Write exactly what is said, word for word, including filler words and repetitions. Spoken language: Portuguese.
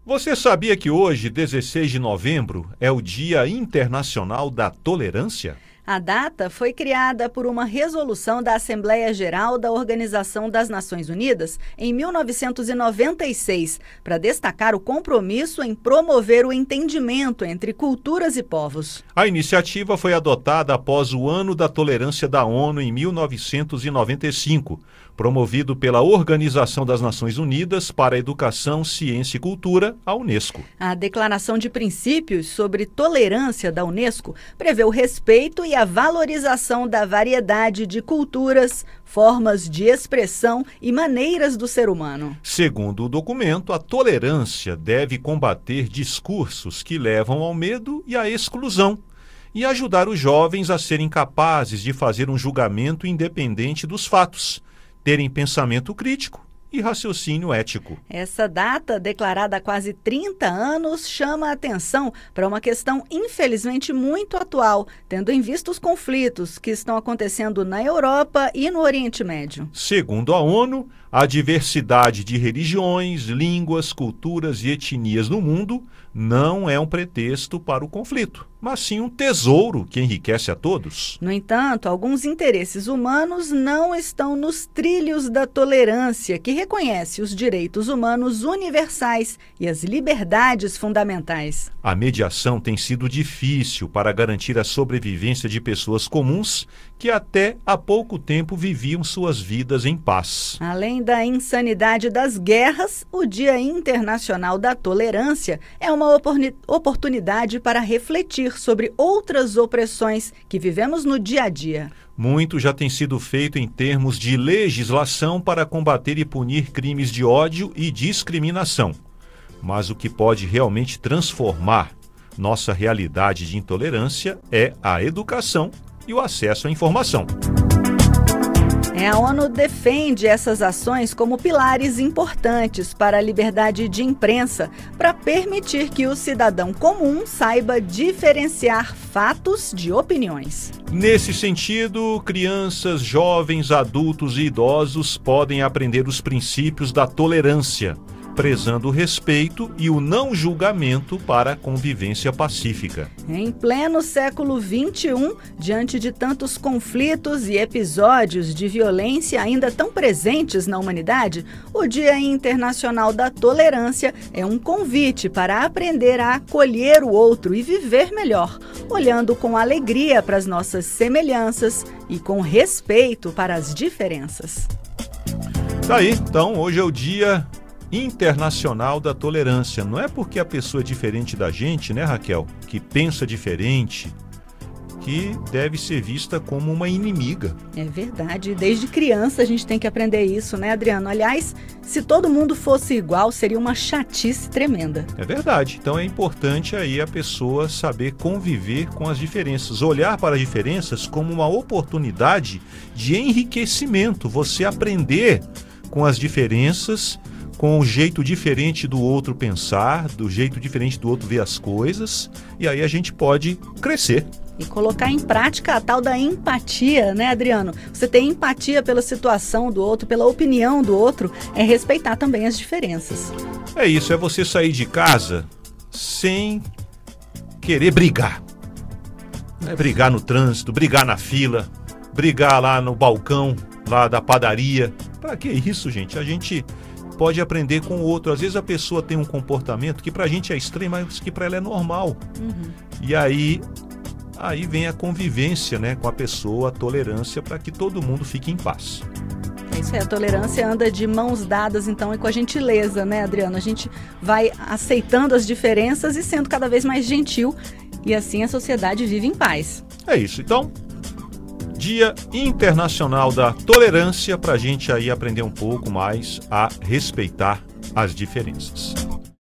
Você sabia que hoje, dezesseis de novembro, é o Dia Internacional da Tolerância? A data foi criada por uma resolução da Assembleia Geral da Organização das Nações Unidas em mil novecentos e noventa e seis, para destacar o compromisso em promover o entendimento entre culturas e povos. A iniciativa foi adotada após o Ano da Tolerância da ONU em mil novecentos e noventa e cinco, promovido pela Organização das Nações Unidas para a Educação, Ciência e Cultura, a Unesco. A Declaração de Princípios sobre Tolerância da Unesco prevê o respeito e a valorização da variedade de culturas, formas de expressão e maneiras do ser humano. Segundo o documento, a tolerância deve combater discursos que levam ao medo e à exclusão e ajudar os jovens a serem capazes de fazer um julgamento independente dos fatos, terem pensamento crítico e raciocínio ético. Essa data, declarada há quase trinta anos, chama a atenção para uma questão infelizmente muito atual, tendo em vista os conflitos que estão acontecendo na Europa e no Oriente Médio. Segundo a ONU, a diversidade de religiões, línguas, culturas e etnias no mundo não é um pretexto para o conflito, mas sim um tesouro que enriquece a todos. No entanto, alguns interesses humanos não estão nos trilhos da tolerância, que reconhece os direitos humanos universais e as liberdades fundamentais. A mediação tem sido difícil para garantir a sobrevivência de pessoas comuns que até há pouco tempo viviam suas vidas em paz. Além da insanidade das guerras, o Dia Internacional da Tolerância é uma oportunidade para refletir sobre outras opressões que vivemos no dia a dia. Muito já tem sido feito em termos de legislação para combater e punir crimes de ódio e discriminação. Mas o que pode realmente transformar nossa realidade de intolerância é a educação e o acesso à informação. É, a ONU defende essas ações como pilares importantes para a liberdade de imprensa, para permitir que o cidadão comum saiba diferenciar fatos de opiniões. Nesse sentido, crianças, jovens, adultos e idosos podem aprender os princípios da tolerância, prezando o respeito e o não julgamento para a convivência pacífica. Em pleno século vinte e um, diante de tantos conflitos e episódios de violência ainda tão presentes na humanidade, o Dia Internacional da Tolerância é um convite para aprender a acolher o outro e viver melhor, olhando com alegria para as nossas semelhanças e com respeito para as diferenças. Tá aí, então hoje é o Dia Internacional da Tolerância. Não é porque a pessoa é diferente da gente, né, Raquel, que pensa diferente, que deve ser vista como uma inimiga. É verdade. Desde criança a gente tem que aprender isso, né, Adriano? Aliás, se todo mundo fosse igual, seria uma chatice tremenda. É verdade. Então é importante aí a pessoa saber conviver com as diferenças, olhar para as diferenças como uma oportunidade de enriquecimento, você aprender com as diferenças, com o jeito diferente do outro pensar, do jeito diferente do outro ver as coisas, e aí a gente pode crescer. E colocar em prática a tal da empatia, né, Adriano? Você ter empatia pela situação do outro, pela opinião do outro, é respeitar também as diferenças. É isso, é você sair de casa sem querer brigar. É brigar no trânsito, brigar na fila, brigar lá no balcão, lá da padaria. Pra que isso, gente? A gente pode aprender com o outro. Às vezes a pessoa tem um comportamento que pra gente é estranho, mas que pra ela é normal. Uhum. E aí, aí vem a convivência, né, com a pessoa, a tolerância, para que todo mundo fique em paz. É isso aí, a tolerância anda de mãos dadas, então, e com a gentileza, né, Adriano? A gente vai aceitando as diferenças e sendo cada vez mais gentil, e assim a sociedade vive em paz. É isso, então, Dia Internacional da Tolerância, para a gente aí aprender um pouco mais a respeitar as diferenças.